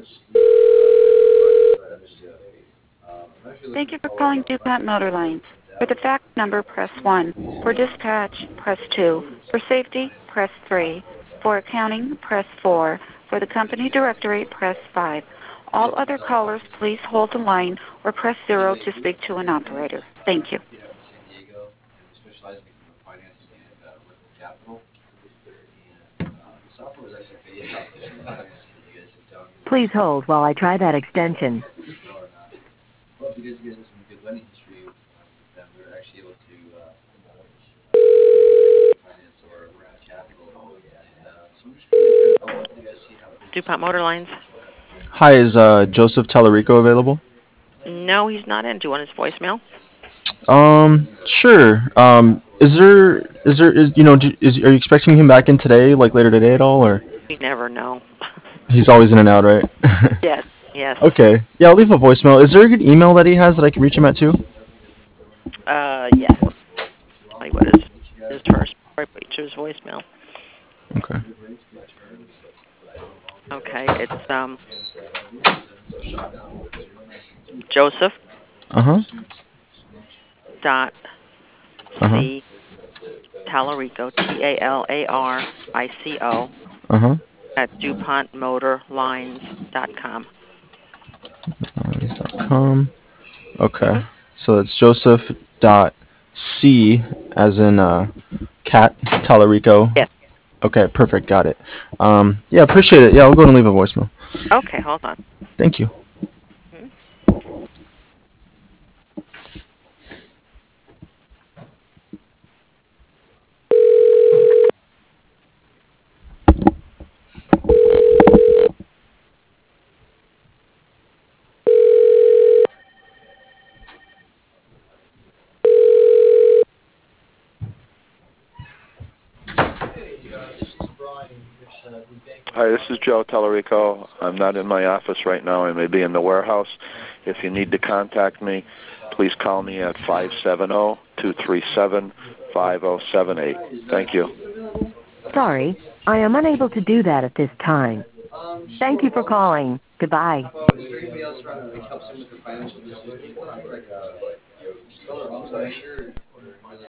Thank you for calling DuPont Motor Lines. For the fax number, press 1. For dispatch, press 2. For safety, press 3. For accounting, press 4. For the company directory, press 5. All other callers, please hold the line or press 0 to speak to an operator. Thank you. Please hold while I try that extension. DuPont Motor Lines. Hi, is Joseph Tallarico available? No, he's not in. Do you want his voicemail? Sure. Are you expecting him back in today, like later today at all, or We never know. he's always in and out, right? Yes, yes. Okay. Yeah, I'll leave a voicemail. Is there a good email that he has that I can reach him at too? Yes. Like what is his first? Right, wait, to his voicemail. Okay. Okay, it's Joseph Uh huh. dot Uh huh. C Tallarico Talarico Uh huh. at DuPontMotorLines.com. .com. Okay. Mm-hmm. So it's Joseph dot C as in cat Tallarico. Yes. Okay, perfect. Got it. Yeah, appreciate it. Yeah, I'll go and leave a voicemail. Okay, hold on. Thank you. Mhm. Hi, this is Joe Tallarico. I'm not in my office right now. I may be in the warehouse. If you need to contact me, please call me at 570-237-5078. Thank you. Sorry, I am unable to do that at this time. Thank you for calling. Goodbye. Is there anybody else around that helps him with the financial decisions?